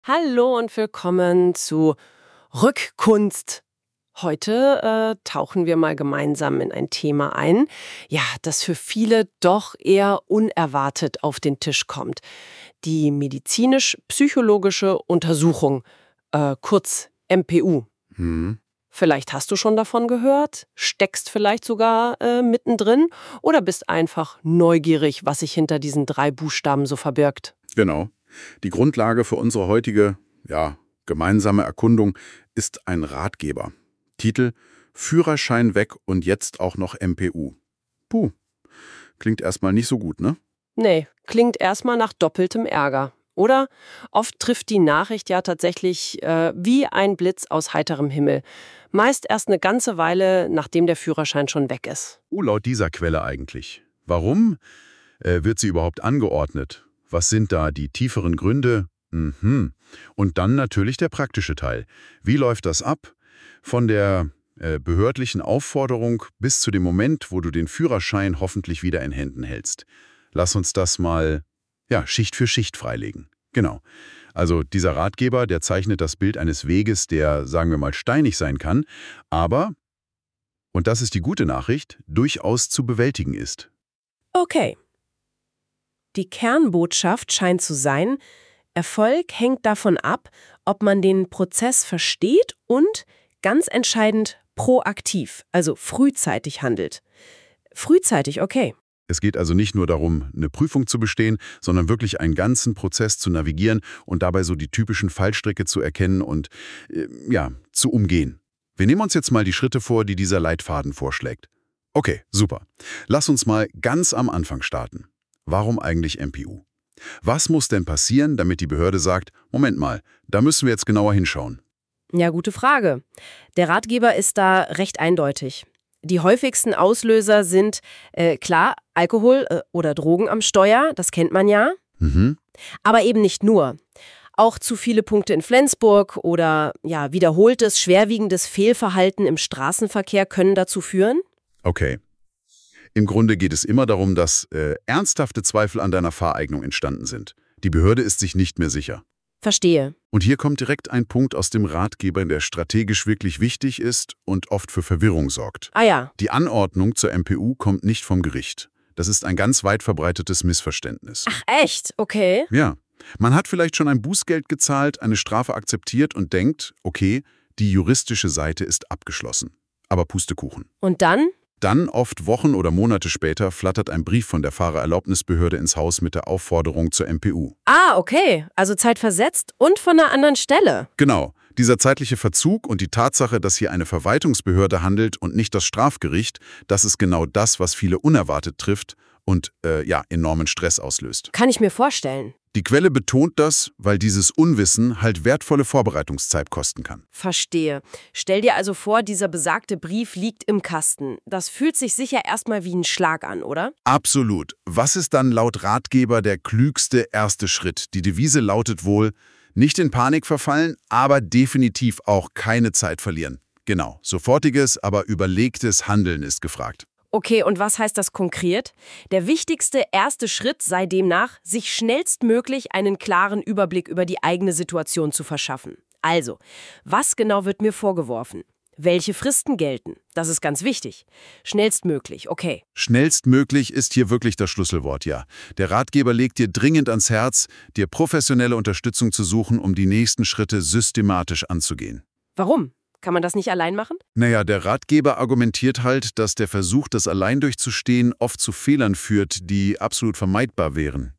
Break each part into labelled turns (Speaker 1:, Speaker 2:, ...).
Speaker 1: Hallo und willkommen zu Rückkunst. Heute tauchen wir mal gemeinsam in ein Thema ein, ja, das für viele doch eher unerwartet auf den Tisch kommt. Die medizinisch-psychologische Untersuchung, kurz MPU.
Speaker 2: Hm.
Speaker 1: Vielleicht hast du schon davon gehört, steckst vielleicht sogar mittendrin oder bist einfach neugierig, was sich hinter diesen 3 Buchstaben so verbirgt.
Speaker 2: Genau. Die Grundlage für unsere heutige, gemeinsame Erkundung ist ein Ratgeber. Titel: Führerschein weg und jetzt auch noch MPU. Puh, klingt erstmal nicht so gut, ne?
Speaker 1: Nee, klingt erstmal nach doppeltem Ärger. Oder? Oft trifft die Nachricht ja tatsächlich wie ein Blitz aus heiterem Himmel. Meist erst eine ganze Weile, nachdem der Führerschein schon weg ist.
Speaker 2: Laut dieser Quelle eigentlich. Warum wird sie überhaupt angeordnet? Was sind da die tieferen Gründe? Und dann natürlich der praktische Teil. Wie läuft das ab? Von der behördlichen Aufforderung bis zu dem Moment, wo du den Führerschein hoffentlich wieder in Händen hältst. Lass uns das mal Schicht für Schicht freilegen. Genau. Also dieser Ratgeber, der zeichnet das Bild eines Weges, der, sagen wir mal, steinig sein kann, aber, und das ist die gute Nachricht, durchaus zu bewältigen ist.
Speaker 3: Okay. Die Kernbotschaft scheint zu sein, Erfolg hängt davon ab, ob man den Prozess versteht und, ganz entscheidend, proaktiv, also frühzeitig handelt. Frühzeitig, okay.
Speaker 2: Es geht also nicht nur darum, eine Prüfung zu bestehen, sondern wirklich einen ganzen Prozess zu navigieren und dabei so die typischen Fallstricke zu erkennen und, zu umgehen. Wir nehmen uns jetzt mal die Schritte vor, die dieser Leitfaden vorschlägt. Okay, super. Lass uns mal ganz am Anfang starten. Warum eigentlich MPU? Was muss denn passieren, damit die Behörde sagt, Moment mal, da müssen wir jetzt genauer hinschauen?
Speaker 3: Ja, gute Frage. Der Ratgeber ist da recht eindeutig. Die häufigsten Auslöser sind, klar, Alkohol oder Drogen am Steuer, das kennt man ja. Aber eben nicht nur. Auch zu viele Punkte in Flensburg oder wiederholtes, schwerwiegendes Fehlverhalten im Straßenverkehr können dazu führen.
Speaker 2: Okay. Im Grunde geht es immer darum, dass ernsthafte Zweifel an deiner Fahreignung entstanden sind. Die Behörde ist sich nicht mehr sicher.
Speaker 3: Verstehe.
Speaker 2: Und hier kommt direkt ein Punkt aus dem Ratgeber, der strategisch wirklich wichtig ist und oft für Verwirrung sorgt.
Speaker 3: Ah ja.
Speaker 2: Die Anordnung zur MPU kommt nicht vom Gericht. Das ist ein ganz weit verbreitetes Missverständnis.
Speaker 3: Ach echt? Okay.
Speaker 2: Ja. Man hat vielleicht schon ein Bußgeld gezahlt, eine Strafe akzeptiert und denkt, okay, die juristische Seite ist abgeschlossen. Aber Pustekuchen.
Speaker 3: Und dann?
Speaker 2: Dann, oft Wochen oder Monate später, flattert ein Brief von der Fahrerlaubnisbehörde ins Haus mit der Aufforderung zur MPU.
Speaker 3: Ah, okay. Also zeitversetzt und von einer anderen Stelle.
Speaker 2: Genau. Dieser zeitliche Verzug und die Tatsache, dass hier eine Verwaltungsbehörde handelt und nicht das Strafgericht, das ist genau das, was viele unerwartet trifft und enormen Stress auslöst.
Speaker 3: Kann ich mir vorstellen.
Speaker 2: Die Quelle betont das, weil dieses Unwissen halt wertvolle Vorbereitungszeit kosten kann.
Speaker 3: Verstehe. Stell dir also vor, dieser besagte Brief liegt im Kasten. Das fühlt sich sicher erstmal wie ein Schlag an, oder?
Speaker 2: Absolut. Was ist dann laut Ratgeber der klügste erste Schritt? Die Devise lautet wohl, nicht in Panik verfallen, aber definitiv auch keine Zeit verlieren. Genau, sofortiges, aber überlegtes Handeln ist gefragt.
Speaker 3: Okay, und was heißt das konkret? Der wichtigste erste Schritt sei demnach, sich schnellstmöglich einen klaren Überblick über die eigene Situation zu verschaffen. Also, was genau wird mir vorgeworfen? Welche Fristen gelten? Das ist ganz wichtig. Schnellstmöglich, okay.
Speaker 2: Schnellstmöglich ist hier wirklich das Schlüsselwort, ja. Der Ratgeber legt dir dringend ans Herz, dir professionelle Unterstützung zu suchen, um die nächsten Schritte systematisch anzugehen.
Speaker 3: Warum? Kann man das nicht allein machen?
Speaker 2: Naja, der Ratgeber argumentiert halt, dass der Versuch, das allein durchzustehen, oft zu Fehlern führt, die absolut vermeidbar wären.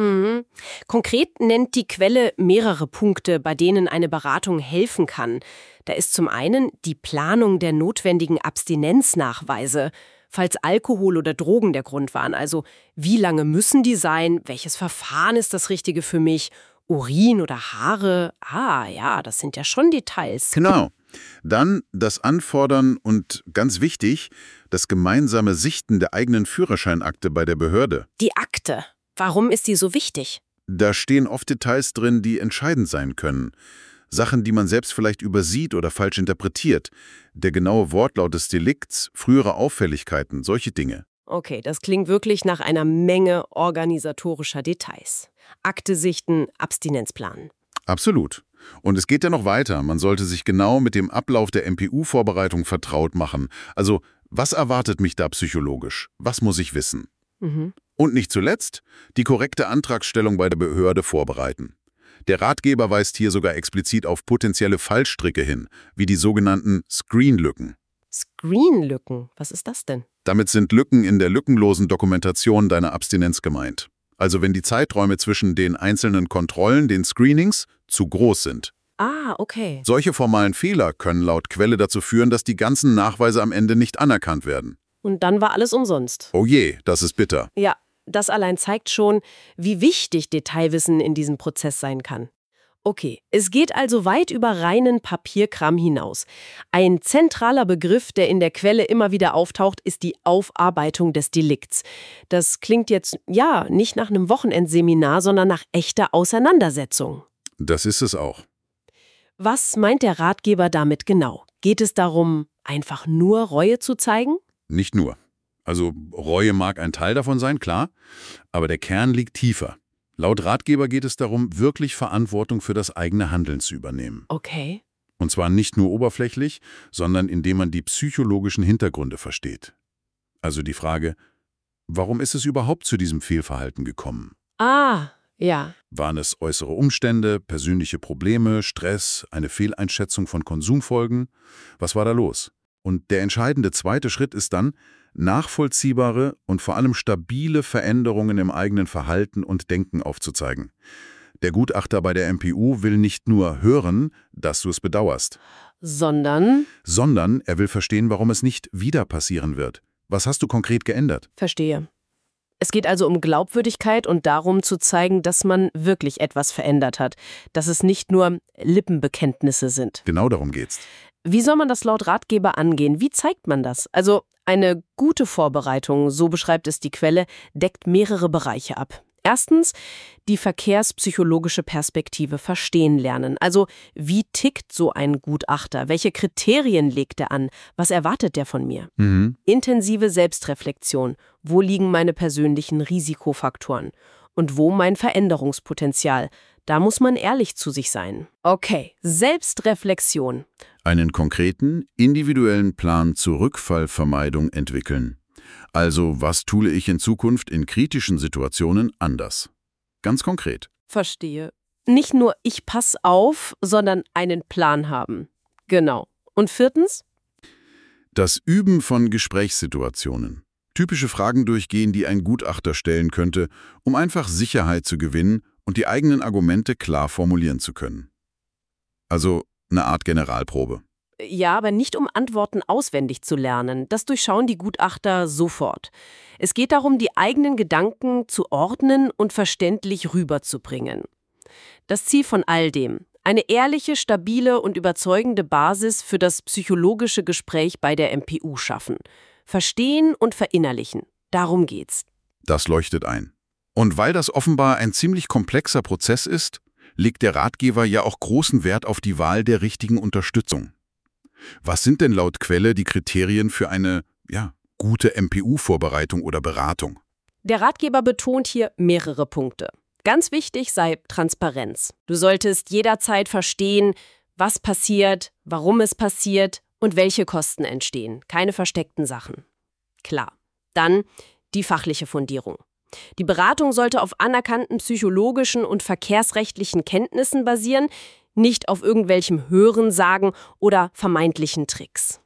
Speaker 3: Konkret nennt die Quelle mehrere Punkte, bei denen eine Beratung helfen kann. Da ist zum einen die Planung der notwendigen Abstinenznachweise, falls Alkohol oder Drogen der Grund waren. Also wie lange müssen die sein? Welches Verfahren ist das Richtige für mich? Urin oder Haare? Ah ja, das sind ja schon Details.
Speaker 2: Genau. Dann das Anfordern und, ganz wichtig, das gemeinsame Sichten der eigenen Führerscheinakte bei der Behörde.
Speaker 3: Die Akte. Warum ist die so wichtig?
Speaker 2: Da stehen oft Details drin, die entscheidend sein können. Sachen, die man selbst vielleicht übersieht oder falsch interpretiert. Der genaue Wortlaut des Delikts, frühere Auffälligkeiten, solche Dinge.
Speaker 3: Okay, das klingt wirklich nach einer Menge organisatorischer Details. Akte sichten, Abstinenzplan.
Speaker 2: Absolut. Und es geht ja noch weiter. Man sollte sich genau mit dem Ablauf der MPU-Vorbereitung vertraut machen. Also, was erwartet mich da psychologisch? Was muss ich wissen? Und nicht zuletzt, die korrekte Antragstellung bei der Behörde vorbereiten. Der Ratgeber weist hier sogar explizit auf potenzielle Fallstricke hin, wie die sogenannten Screen-Lücken.
Speaker 3: Screen-Lücken, was ist das denn?
Speaker 2: Damit sind Lücken in der lückenlosen Dokumentation deiner Abstinenz gemeint. Also wenn die Zeiträume zwischen den einzelnen Kontrollen, den Screenings, zu groß sind.
Speaker 3: Ah, okay.
Speaker 2: Solche formalen Fehler können laut Quelle dazu führen, dass die ganzen Nachweise am Ende nicht anerkannt werden.
Speaker 3: Und dann war alles umsonst.
Speaker 2: Oh je, das ist bitter.
Speaker 3: Ja, das allein zeigt schon, wie wichtig Detailwissen in diesem Prozess sein kann. Okay, es geht also weit über reinen Papierkram hinaus. Ein zentraler Begriff, der in der Quelle immer wieder auftaucht, ist die Aufarbeitung des Delikts. Das klingt jetzt, ja, nicht nach einem Wochenendseminar, sondern nach echter Auseinandersetzung.
Speaker 2: Das ist es auch.
Speaker 3: Was meint der Ratgeber damit genau? Geht es darum, einfach nur Reue zu zeigen?
Speaker 2: Nicht nur. Also Reue mag ein Teil davon sein, klar, aber der Kern liegt tiefer. Laut Ratgeber geht es darum, wirklich Verantwortung für das eigene Handeln zu übernehmen.
Speaker 3: Okay.
Speaker 2: Und zwar nicht nur oberflächlich, sondern indem man die psychologischen Hintergründe versteht. Also die Frage, warum ist es überhaupt zu diesem Fehlverhalten gekommen?
Speaker 3: Ah, ja.
Speaker 2: Waren es äußere Umstände, persönliche Probleme, Stress, eine Fehleinschätzung von Konsumfolgen? Was war da los? Und der entscheidende zweite Schritt ist dann, nachvollziehbare und vor allem stabile Veränderungen im eigenen Verhalten und Denken aufzuzeigen. Der Gutachter bei der MPU will nicht nur hören, dass du es bedauerst,
Speaker 3: Sondern,
Speaker 2: er will verstehen, warum es nicht wieder passieren wird. Was hast du konkret geändert?
Speaker 3: verstehe. Es geht also um Glaubwürdigkeit und darum zu zeigen, dass man wirklich etwas verändert hat, dass es nicht nur Lippenbekenntnisse sind.
Speaker 2: Genau darum geht's.
Speaker 3: Wie soll man das laut Ratgeber angehen? Wie zeigt man das? Also eine gute Vorbereitung, so beschreibt es die Quelle, deckt mehrere Bereiche ab. Erstens, die verkehrspsychologische Perspektive verstehen lernen. Also wie tickt so ein Gutachter? Welche Kriterien legt er an? Was erwartet der von mir? Intensive Selbstreflexion. Wo liegen meine persönlichen Risikofaktoren? Und wo mein Veränderungspotenzial? Da muss man ehrlich zu sich sein. Okay, Selbstreflexion.
Speaker 2: Einen konkreten, individuellen Plan zur Rückfallvermeidung entwickeln. Also, was tue ich in Zukunft in kritischen Situationen anders? Ganz konkret.
Speaker 3: Verstehe. Nicht nur ich pass auf, sondern einen Plan haben. Genau. Und viertens?
Speaker 2: Das Üben von Gesprächssituationen. Typische Fragen durchgehen, die ein Gutachter stellen könnte, um einfach Sicherheit zu gewinnen und die eigenen Argumente klar formulieren zu können. Also eine Art Generalprobe.
Speaker 3: Ja, aber nicht um Antworten auswendig zu lernen. Das durchschauen die Gutachter sofort. Es geht darum, die eigenen Gedanken zu ordnen und verständlich rüberzubringen. Das Ziel von all dem: eine ehrliche, stabile und überzeugende Basis für das psychologische Gespräch bei der MPU schaffen. Verstehen und verinnerlichen. Darum geht's.
Speaker 2: Das leuchtet ein. Und weil das offenbar ein ziemlich komplexer Prozess ist, legt der Ratgeber ja auch großen Wert auf die Wahl der richtigen Unterstützung. Was sind denn laut Quelle die Kriterien für eine, gute MPU-Vorbereitung oder Beratung?
Speaker 3: Der Ratgeber betont hier mehrere Punkte. Ganz wichtig sei Transparenz. Du solltest jederzeit verstehen, was passiert, warum es passiert und welche Kosten entstehen. Keine versteckten Sachen. Klar. Dann die fachliche Fundierung. Die Beratung sollte auf anerkannten psychologischen und verkehrsrechtlichen Kenntnissen basieren, nicht auf irgendwelchem Hörensagen oder vermeintlichen Tricks.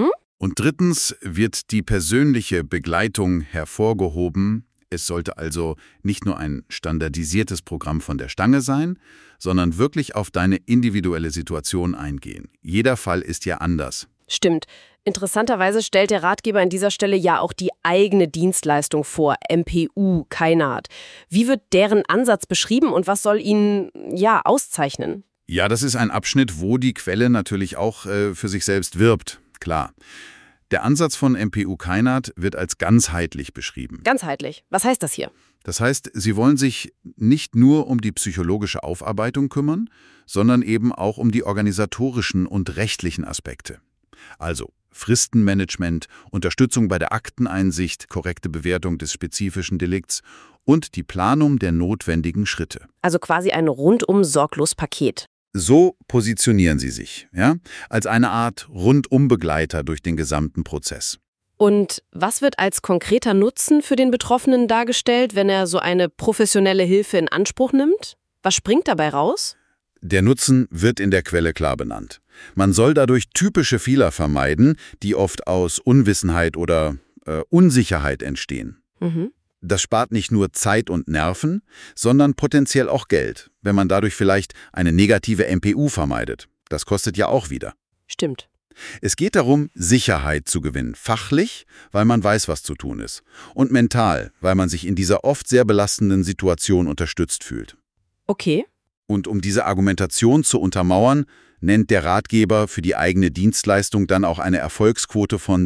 Speaker 2: Und drittens wird die persönliche Begleitung hervorgehoben. Es sollte also nicht nur ein standardisiertes Programm von der Stange sein, sondern wirklich auf deine individuelle Situation eingehen. Jeder Fall ist ja anders.
Speaker 3: Stimmt. Interessanterweise stellt der Ratgeber an dieser Stelle ja auch die eigene Dienstleistung vor, MPU Kainat. Wie wird deren Ansatz beschrieben und was soll ihn, auszeichnen?
Speaker 2: Ja, das ist ein Abschnitt, wo die Quelle natürlich auch für sich selbst wirbt, klar. Der Ansatz von MPU Kainat wird als ganzheitlich beschrieben.
Speaker 3: Ganzheitlich. Was heißt das hier?
Speaker 2: Das heißt, sie wollen sich nicht nur um die psychologische Aufarbeitung kümmern, sondern eben auch um die organisatorischen und rechtlichen Aspekte. Also Fristenmanagement, Unterstützung bei der Akteneinsicht, korrekte Bewertung des spezifischen Delikts und die Planung der notwendigen Schritte.
Speaker 3: Also quasi ein rundum sorglos Paket.
Speaker 2: So positionieren sie sich, ja, als eine Art Rundumbegleiter durch den gesamten Prozess.
Speaker 3: Und was wird als konkreter Nutzen für den Betroffenen dargestellt, wenn er so eine professionelle Hilfe in Anspruch nimmt? Was springt dabei raus?
Speaker 2: Der Nutzen wird in der Quelle klar benannt. Man soll dadurch typische Fehler vermeiden, die oft aus Unwissenheit oder Unsicherheit entstehen. Das spart nicht nur Zeit und Nerven, sondern potenziell auch Geld, wenn man dadurch vielleicht eine negative MPU vermeidet. Das kostet ja auch wieder.
Speaker 3: Stimmt.
Speaker 2: Es geht darum, Sicherheit zu gewinnen. Fachlich, weil man weiß, was zu tun ist. Und mental, weil man sich in dieser oft sehr belastenden Situation unterstützt fühlt.
Speaker 3: Okay.
Speaker 2: Und um diese Argumentation zu untermauern, nennt der Ratgeber für die eigene Dienstleistung dann auch eine Erfolgsquote von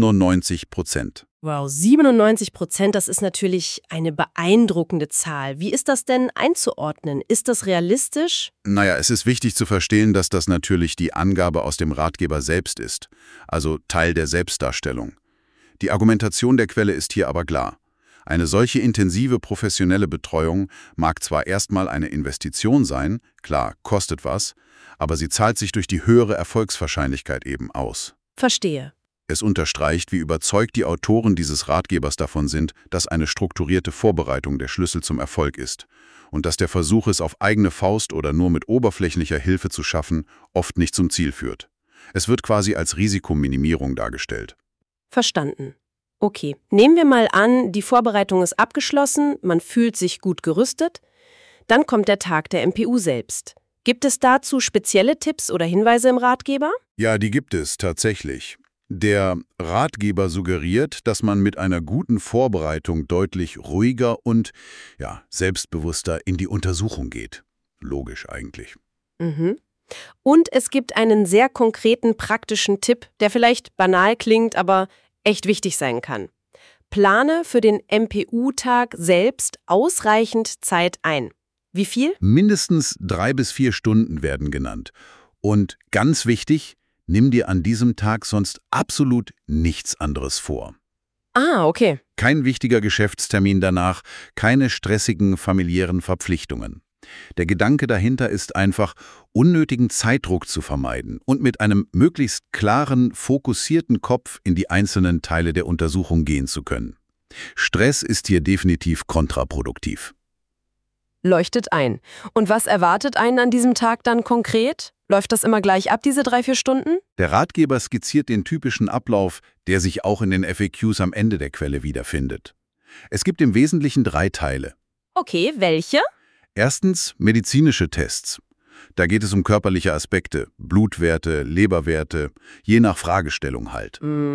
Speaker 2: 97%.
Speaker 3: Wow, 97%, das ist natürlich eine beeindruckende Zahl. Wie ist das denn einzuordnen? Ist das realistisch?
Speaker 2: Naja, es ist wichtig zu verstehen, dass das natürlich die Angabe aus dem Ratgeber selbst ist, also Teil der Selbstdarstellung. Die Argumentation der Quelle ist hier aber klar. Eine solche intensive professionelle Betreuung mag zwar erstmal eine Investition sein, klar, kostet was, aber sie zahlt sich durch die höhere Erfolgswahrscheinlichkeit eben aus.
Speaker 3: Verstehe.
Speaker 2: Es unterstreicht, wie überzeugt die Autoren dieses Ratgebers davon sind, dass eine strukturierte Vorbereitung der Schlüssel zum Erfolg ist und dass der Versuch, es auf eigene Faust oder nur mit oberflächlicher Hilfe zu schaffen, oft nicht zum Ziel führt. Es wird quasi als Risikominimierung dargestellt.
Speaker 3: Verstanden. Okay, nehmen wir mal an, die Vorbereitung ist abgeschlossen, man fühlt sich gut gerüstet. Dann kommt der Tag der MPU selbst. Gibt es dazu spezielle Tipps oder Hinweise im Ratgeber?
Speaker 2: Ja, die gibt es tatsächlich. Der Ratgeber suggeriert, dass man mit einer guten Vorbereitung deutlich ruhiger und selbstbewusster in die Untersuchung geht. Logisch eigentlich.
Speaker 3: Und es gibt einen sehr konkreten, praktischen Tipp, der vielleicht banal klingt, aber echt wichtig sein kann. Plane für den MPU-Tag selbst ausreichend Zeit ein. Wie viel?
Speaker 2: Mindestens 3 bis 4 Stunden werden genannt. Und ganz wichtig, nimm dir an diesem Tag sonst absolut nichts anderes vor.
Speaker 3: Ah, okay.
Speaker 2: Kein wichtiger Geschäftstermin danach, keine stressigen familiären Verpflichtungen. Der Gedanke dahinter ist einfach, unnötigen Zeitdruck zu vermeiden und mit einem möglichst klaren, fokussierten Kopf in die einzelnen Teile der Untersuchung gehen zu können. Stress ist hier definitiv kontraproduktiv.
Speaker 3: Leuchtet ein. Und was erwartet einen an diesem Tag dann konkret? Läuft das immer gleich ab, diese 3-4 Stunden?
Speaker 2: Der Ratgeber skizziert den typischen Ablauf, der sich auch in den FAQs am Ende der Quelle wiederfindet. Es gibt im Wesentlichen 3 Teile.
Speaker 3: Okay, welche?
Speaker 2: Erstens medizinische Tests. Da geht es um körperliche Aspekte, Blutwerte, Leberwerte, je nach Fragestellung halt.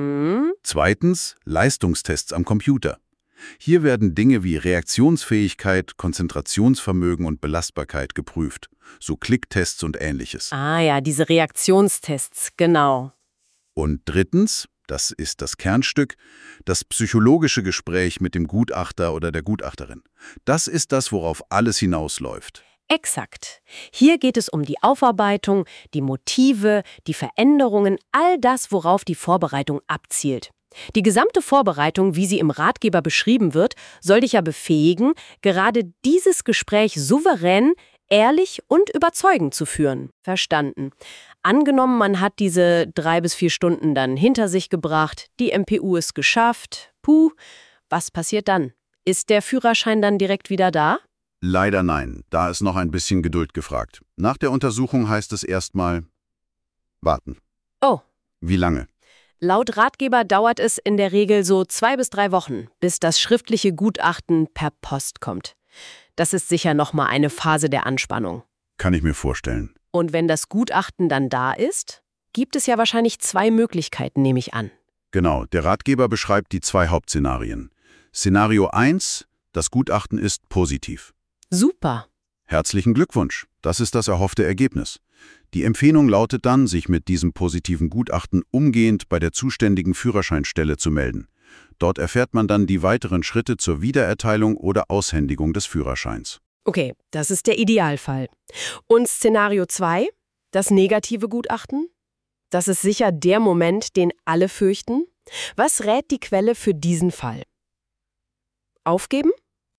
Speaker 2: Zweitens Leistungstests am Computer. Hier werden Dinge wie Reaktionsfähigkeit, Konzentrationsvermögen und Belastbarkeit geprüft, so Klicktests und Ähnliches.
Speaker 3: Ah ja, diese Reaktionstests, genau.
Speaker 2: Und drittens, das ist das Kernstück, das psychologische Gespräch mit dem Gutachter oder der Gutachterin. Das ist das, worauf alles hinausläuft.
Speaker 3: Exakt. Hier geht es um die Aufarbeitung, die Motive, die Veränderungen, all das, worauf die Vorbereitung abzielt. Die gesamte Vorbereitung, wie sie im Ratgeber beschrieben wird, soll dich ja befähigen, gerade dieses Gespräch souverän, ehrlich und überzeugend zu führen. Verstanden. Angenommen, man hat diese 3 bis 4 Stunden dann hinter sich gebracht, die MPU ist geschafft. Puh, was passiert dann? Ist der Führerschein dann direkt wieder da?
Speaker 2: Leider nein, da ist noch ein bisschen Geduld gefragt. Nach der Untersuchung heißt es erstmal warten.
Speaker 3: Oh.
Speaker 2: Wie lange?
Speaker 3: Laut Ratgeber dauert es in der Regel so 2 bis 3 Wochen, bis das schriftliche Gutachten per Post kommt. Das ist sicher nochmal eine Phase der Anspannung.
Speaker 2: Kann ich mir vorstellen.
Speaker 3: Und wenn das Gutachten dann da ist, gibt es ja wahrscheinlich 2 Möglichkeiten, nehme ich an.
Speaker 2: Genau, der Ratgeber beschreibt die 2 Hauptszenarien. Szenario 1, das Gutachten ist positiv.
Speaker 3: Super.
Speaker 2: Herzlichen Glückwunsch, das ist das erhoffte Ergebnis. Die Empfehlung lautet dann, sich mit diesem positiven Gutachten umgehend bei der zuständigen Führerscheinstelle zu melden. Dort erfährt man dann die weiteren Schritte zur Wiedererteilung oder Aushändigung des Führerscheins.
Speaker 3: Okay, das ist der Idealfall. Und Szenario 2, das negative Gutachten? Das ist sicher der Moment, den alle fürchten. Was rät die Quelle für diesen Fall? Aufgeben?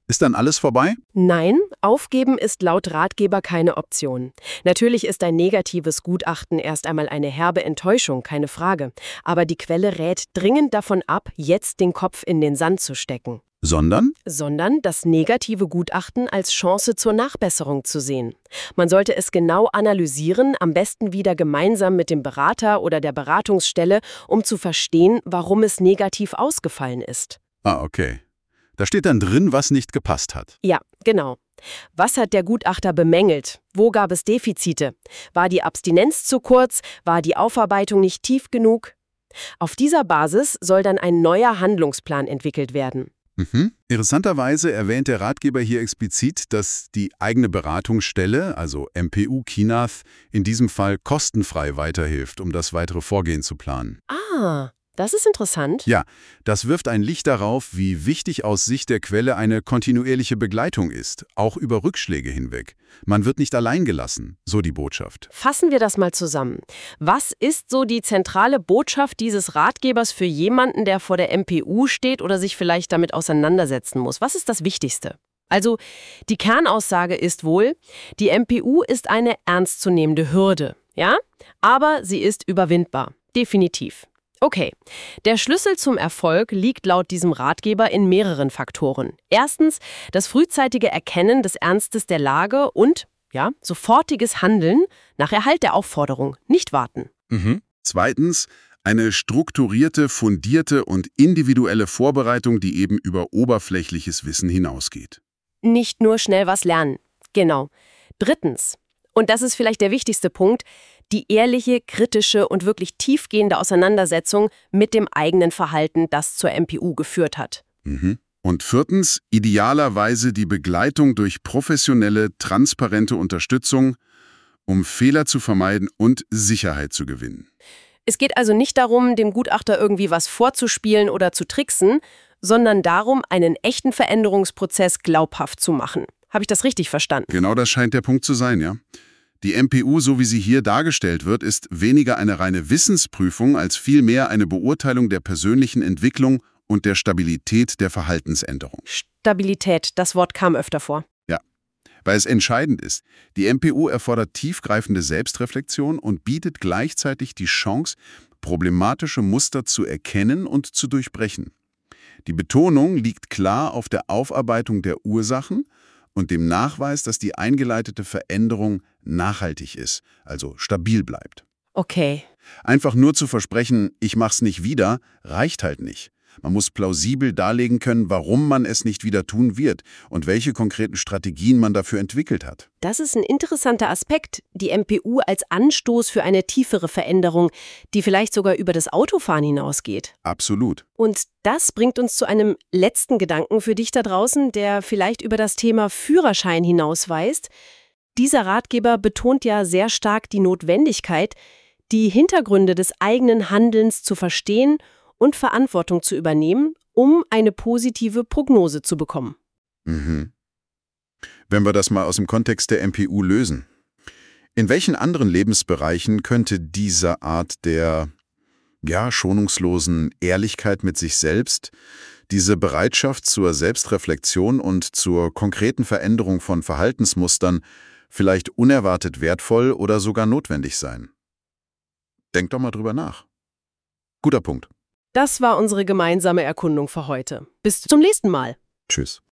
Speaker 2: Ist dann alles vorbei?
Speaker 3: Nein, aufgeben ist laut Ratgeber keine Option. Natürlich ist ein negatives Gutachten erst einmal eine herbe Enttäuschung, keine Frage. Aber die Quelle rät dringend davon ab, jetzt den Kopf in den Sand zu stecken.
Speaker 2: Sondern?
Speaker 3: Sondern das negative Gutachten als Chance zur Nachbesserung zu sehen. Man sollte es genau analysieren, am besten wieder gemeinsam mit dem Berater oder der Beratungsstelle, um zu verstehen, warum es negativ ausgefallen ist.
Speaker 2: Ah, okay. Da steht dann drin, was nicht gepasst hat.
Speaker 3: Ja, genau. Was hat der Gutachter bemängelt? Wo gab es Defizite? War die Abstinenz zu kurz? War die Aufarbeitung nicht tief genug? Auf dieser Basis soll dann ein neuer Handlungsplan entwickelt werden.
Speaker 2: Interessanterweise erwähnt der Ratgeber hier explizit, dass die eigene Beratungsstelle, also MPU Kinath, in diesem Fall kostenfrei weiterhilft, um das weitere Vorgehen zu planen.
Speaker 3: Ah, das ist interessant.
Speaker 2: Ja, das wirft ein Licht darauf, wie wichtig aus Sicht der Quelle eine kontinuierliche Begleitung ist, auch über Rückschläge hinweg. Man wird nicht allein gelassen, so die Botschaft.
Speaker 3: Fassen wir das mal zusammen. Was ist so die zentrale Botschaft dieses Ratgebers für jemanden, der vor der MPU steht oder sich vielleicht damit auseinandersetzen muss? Was ist das Wichtigste? Also, die Kernaussage ist wohl, die MPU ist eine ernstzunehmende Hürde, ja? Aber sie ist überwindbar. Definitiv. Okay, der Schlüssel zum Erfolg liegt laut diesem Ratgeber in mehreren Faktoren. Erstens, das frühzeitige Erkennen des Ernstes der Lage und, sofortiges Handeln nach Erhalt der Aufforderung, nicht warten.
Speaker 2: Zweitens, eine strukturierte, fundierte und individuelle Vorbereitung, die eben über oberflächliches Wissen hinausgeht.
Speaker 3: Nicht nur schnell was lernen. Genau. Drittens, und das ist vielleicht der wichtigste Punkt, die ehrliche, kritische und wirklich tiefgehende Auseinandersetzung mit dem eigenen Verhalten, das zur MPU geführt hat.
Speaker 2: Und viertens, idealerweise die Begleitung durch professionelle, transparente Unterstützung, um Fehler zu vermeiden und Sicherheit zu gewinnen.
Speaker 3: Es geht also nicht darum, dem Gutachter irgendwie was vorzuspielen oder zu tricksen, sondern darum, einen echten Veränderungsprozess glaubhaft zu machen. Habe ich das richtig verstanden?
Speaker 2: Genau das scheint der Punkt zu sein, ja. Die MPU, so wie sie hier dargestellt wird, ist weniger eine reine Wissensprüfung als vielmehr eine Beurteilung der persönlichen Entwicklung und der Stabilität der Verhaltensänderung.
Speaker 3: Stabilität, das Wort kam öfter vor.
Speaker 2: Ja, weil es entscheidend ist. Die MPU erfordert tiefgreifende Selbstreflexion und bietet gleichzeitig die Chance, problematische Muster zu erkennen und zu durchbrechen. Die Betonung liegt klar auf der Aufarbeitung der Ursachen und dem Nachweis, dass die eingeleitete Veränderung nachhaltig ist, also stabil bleibt.
Speaker 3: Okay.
Speaker 2: Einfach nur zu versprechen, ich mach's nicht wieder, reicht halt nicht. Man muss plausibel darlegen können, warum man es nicht wieder tun wird und welche konkreten Strategien man dafür entwickelt hat.
Speaker 3: Das ist ein interessanter Aspekt, die MPU als Anstoß für eine tiefere Veränderung, die vielleicht sogar über das Autofahren hinausgeht.
Speaker 2: Absolut.
Speaker 3: Und das bringt uns zu einem letzten Gedanken für dich da draußen, der vielleicht über das Thema Führerschein hinausweist. Dieser Ratgeber betont ja sehr stark die Notwendigkeit, die Hintergründe des eigenen Handelns zu verstehen und Verantwortung zu übernehmen, um eine positive Prognose zu bekommen.
Speaker 2: Wenn wir das mal aus dem Kontext der MPU lösen. In welchen anderen Lebensbereichen könnte diese Art der schonungslosen Ehrlichkeit mit sich selbst, diese Bereitschaft zur Selbstreflexion und zur konkreten Veränderung von Verhaltensmustern vielleicht unerwartet wertvoll oder sogar notwendig sein? Denk doch mal drüber nach. Guter Punkt.
Speaker 3: Das war unsere gemeinsame Erkundung für heute. Bis zum nächsten Mal.
Speaker 2: Tschüss.